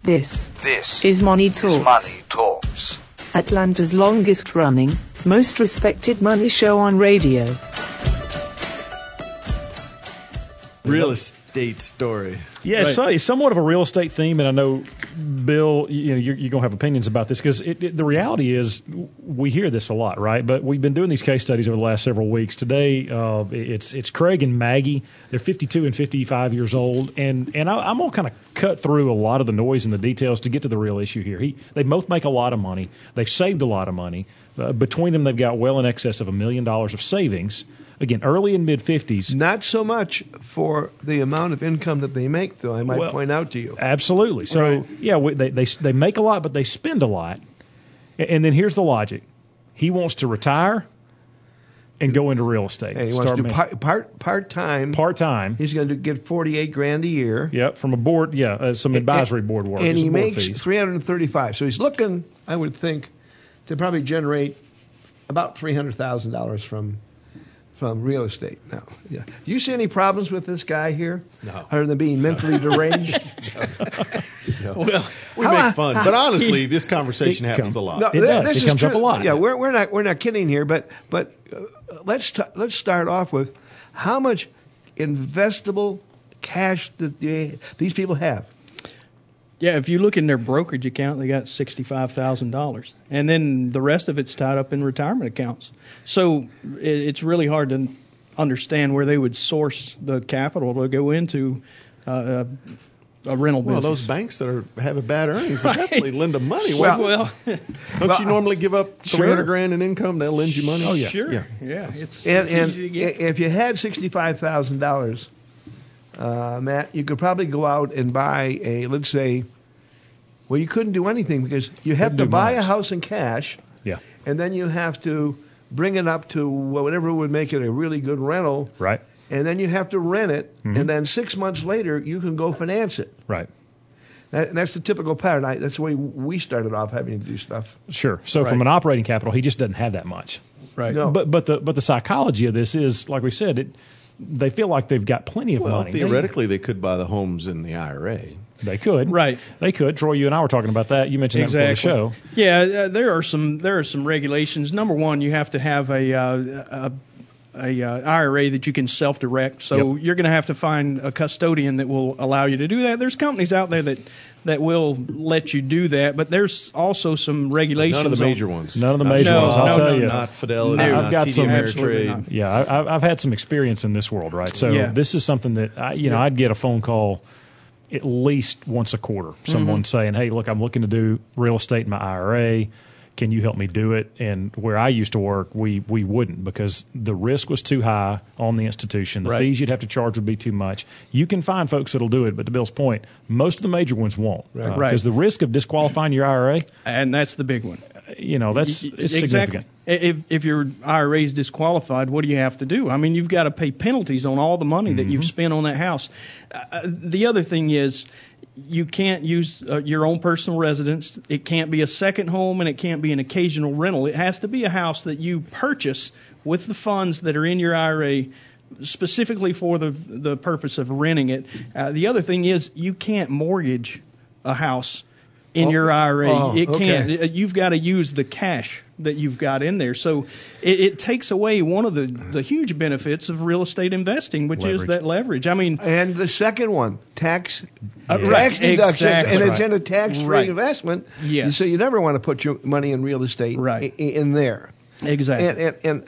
This is Money Talks. Atlanta's longest running, most respected money show on radio. Real estate story. Yeah, right. So it's somewhat of a real estate theme, and I know, Bill, you're going to have opinions about this because the reality is we hear this a lot, right? But we've been doing these case studies over the last several weeks. Today, it's Craig and Maggie. They're 52 and 55 years old, and I'm going to kind of cut through a lot of the noise and the details to get to the real issue here. They both make a lot of money. They've saved a lot of money. Between them, they've got well in excess of $1 million of savings. Again, early and mid-50s. Not so much for the amount of income that they make, though, I might point out to you. Absolutely. So, right. Yeah, they make a lot, but they spend a lot. And then here's the logic. He wants to retire and go into real estate. Hey, he wants to do part-time. Part-time. He's going to get $48,000 a year. Yep, from a board, some advisory board work. And he makes $335,000. So he's looking, I would think, to probably generate about $300,000 from real estate. Now, yeah. Do you see any problems with this guy here? No. Other than being mentally deranged? No. Well, we make fun, but honestly, this conversation happens a lot. No, it does. It comes up a lot. Yeah, we're not kidding here, but let's start off with how much investable cash that these people have. Yeah, if you look in their brokerage account, they got $65,000, and then the rest of it's tied up in retirement accounts. So it's really hard to understand where they would source the capital to go into a rental business. Well, those banks that have a bad earnings will definitely lend them money. Well, don't you normally give up $300,000 in income? They'll lend you money. Oh yeah, sure. Yeah. It's and easy to get. If you had $65,000. Matt, you could probably go out and buy let's say, well, you couldn't do anything because you have to buy a house in cash. Yeah. And then you have to bring it up to whatever would make it a really good rental. Right. And then you have to rent it. Mm-hmm. And then 6 months later, you can go finance it. Right. That's the typical pattern. That's the way we started off having to do stuff. Sure. So from an operating capital, he just doesn't have that much. Right. No. But the psychology of this is, like we said, they feel like they've got plenty of money. Theoretically, they could buy the homes in the IRA. They could. Right. They could. Troy, you and I were talking about that. You mentioned that before the show. Yeah, there are some regulations. Number one, you have to have a IRA that you can self-direct. So you're going to have to find a custodian that will allow you to do that. There's companies out there that will let you do that, but there's also some regulations. None of the major ones. None of the major ones. I'll tell you. Not Fidelity. I've got TD some Ameritrade. Yeah, I've had some experience in this world, right? So this is something that I'd get a phone call at least once a quarter. Someone saying, "Hey, look, I'm looking to do real estate in my IRA. Can you help me do it?" And where I used to work, we wouldn't because the risk was too high on the institution. The fees you'd have to charge would be too much. You can find folks that'll do it, but to Bill's point, most of the major ones won't. Right. Because the risk of disqualifying your IRA, and that's the big one. It's significant. If your IRA is disqualified, what do you have to do? I mean, you've got to pay penalties on all the money that you've spent on that house. The other thing is, you can't use your own personal residence. It can't be a second home, and it can't be an occasional rental. It has to be a house that you purchase with the funds that are in your IRA specifically for the purpose of renting it. The other thing is you can't mortgage a house in your IRA. It can't. You've got to use the cash that you've got in there. So it takes away one of the huge benefits of real estate investing, which is that leverage. I mean, and the second one, tax right, deductions, exactly. and it's in a tax-free investment. Yes. So you never want to put your money in real estate in there. Exactly. And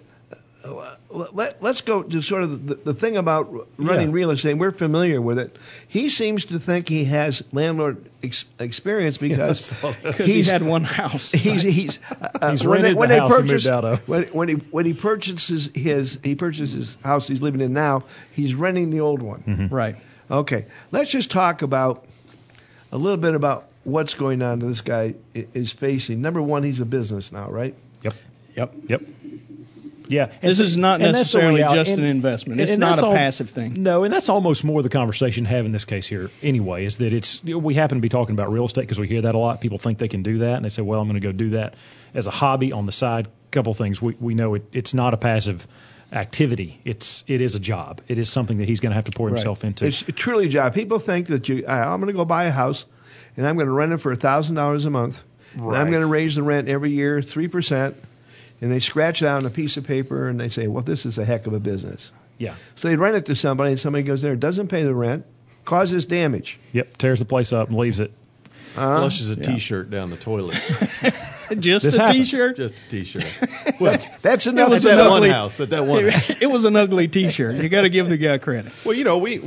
let's go to sort of the thing about running real estate. We're familiar with it. He seems to think he has landlord experience because he had one house. He's rented the house he moved out of. When he purchases his house he's living in now, he's renting the old one. Mm-hmm. Right. Okay. Let's just talk a little bit about what's going on that this guy is facing. Number one, he's a business now, right? Yep. Yeah, this is not necessarily just an investment. It's not a passive thing. No, and that's almost more the conversation to have in this case here anyway, is that we happen to be talking about real estate because we hear that a lot. People think they can do that, and they say, well, I'm going to go do that as a hobby on the side. Couple things. We know it's not a passive activity. It is a job. It is something that he's going to have to pour himself into. It's truly a job. People think that I'm going to go buy a house, and I'm going to rent it for $1,000 a month, and I'm going to raise the rent every year 3%, and they scratch it out on a piece of paper, and they say, well, this is a heck of a business. Yeah. So they rent it to somebody, and somebody goes there, doesn't pay the rent, causes damage. Yep, tears the place up and leaves it. Flushes a T-shirt down the toilet. Just a T-shirt? Just a T-shirt. Well, that's enough. At that one house. It was an ugly T-shirt. You got to give the guy credit. Well,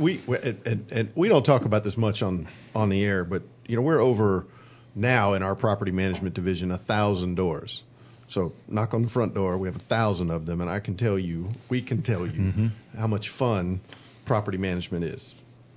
we don't talk about this much on the air, but we're over now in our property management division 1,000 doors. So knock on the front door. We have 1,000 of them, and we can tell you how much fun property management is.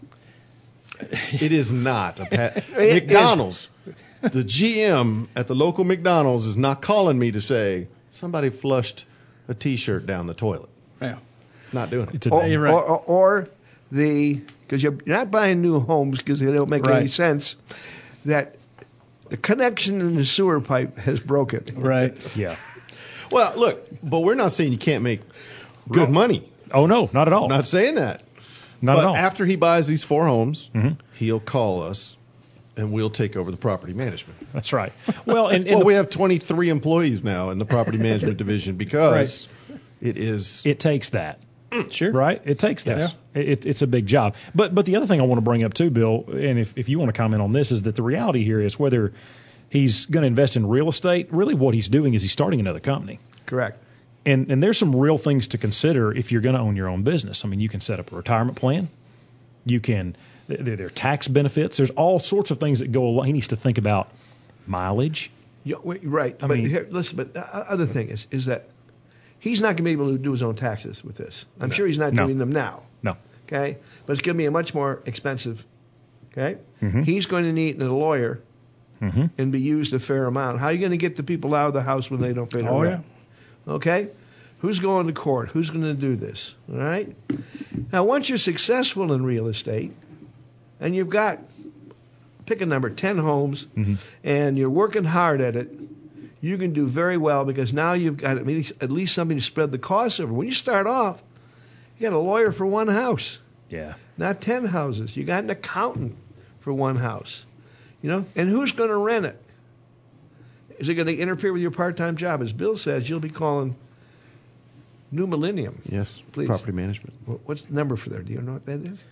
It is not McDonald's. The GM at the local McDonald's is not calling me to say somebody flushed a T-shirt down the toilet. Yeah, not doing it. Or because you're not buying new homes because they don't make any sense. That the connection in the sewer pipe has broken. Right. Yeah. Well, look, but we're not saying you can't make good money. Oh no, not at all. I'm not saying that. Not at all. After he buys these 4 homes, he'll call us, and we'll take over the property management. That's right. Well, we have 23 employees now in the property management division because it takes that. Sure. Right? It takes that. Yes. It's a big job. But the other thing I want to bring up too, Bill, and if you want to comment on this, is that the reality here is whether he's going to invest in real estate, really what he's doing is he's starting another company. Correct. And there's some real things to consider if you're going to own your own business. I mean, you can set up a retirement plan. There are tax benefits. There's all sorts of things that go along. He needs to think about mileage. Yeah, right. But the other thing is that he's not going to be able to do his own taxes with this. I'm sure he's not doing them now. No. Okay? But it's going to be a much more expensive. Okay? Mm-hmm. He's going to need a lawyer and be used a fair amount. How are you going to get the people out of the house when they don't pay their rent? Okay? Who's going to court? Who's going to do this? All right? Now, once you're successful in real estate and you've got, pick a number, 10 homes, and you're working hard at it, you can do very well because now you've got at least something to spread the costs over. When you start off, you got a lawyer for one house. Yeah. Not 10 houses. You got an accountant for one house. And who's going to rent it? Is it going to interfere with your part-time job? As Bill says, you'll be calling New Millennium. Yes, please. Property management. What's the number for there? Do you know what that is?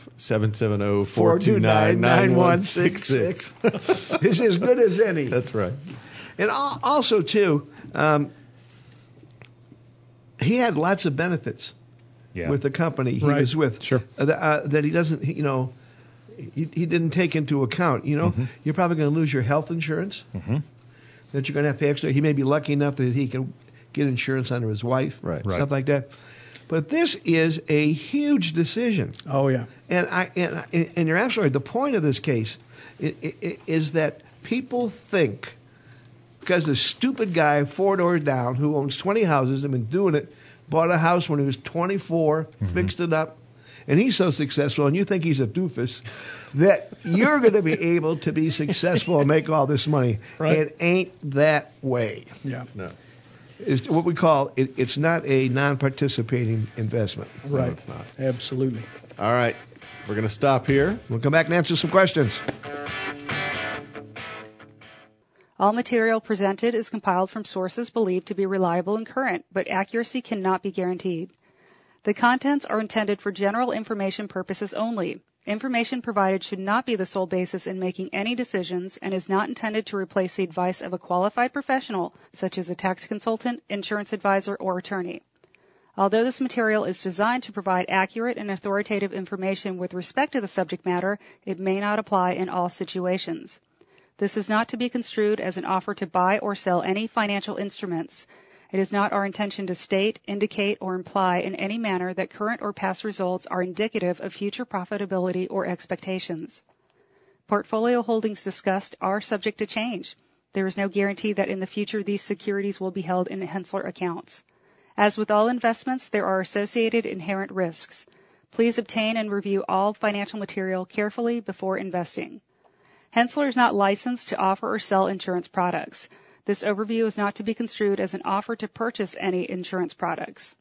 770-429-9166. It's as good as any. That's right. And also, too, he had lots of benefits with the company he was with. Sure. That he doesn't, he didn't take into account. You're probably going to lose your health insurance. That you're going to have to pay extra. He may be lucky enough that he can get insurance under his wife, stuff like that. But this is a huge decision. Oh yeah. And you're absolutely right. The point of this case is that people think because the stupid guy 4 doors down who owns 20 houses and been doing it, bought a house when he was 24, fixed it up, and he's so successful, and you think he's a doofus, that you're going to be able to be successful and make all this money. Right. It ain't that way. Yeah. No. It's what we call it's not a non-participating investment. Right. No, it's not. Absolutely. All right. We're going to stop here. We'll come back and answer some questions. All material presented is compiled from sources believed to be reliable and current, but accuracy cannot be guaranteed. The contents are intended for general information purposes only. Information provided should not be the sole basis in making any decisions and is not intended to replace the advice of a qualified professional, such as a tax consultant, insurance advisor, or attorney. Although this material is designed to provide accurate and authoritative information with respect to the subject matter, it may not apply in all situations. This is not to be construed as an offer to buy or sell any financial instruments. It is not our intention to state, indicate, or imply in any manner that current or past results are indicative of future profitability or expectations. Portfolio holdings discussed are subject to change. There is no guarantee that in the future these securities will be held in Henssler accounts. As with all investments, there are associated inherent risks. Please obtain and review all financial material carefully before investing. Henssler is not licensed to offer or sell insurance products. This overview is not to be construed as an offer to purchase any insurance products.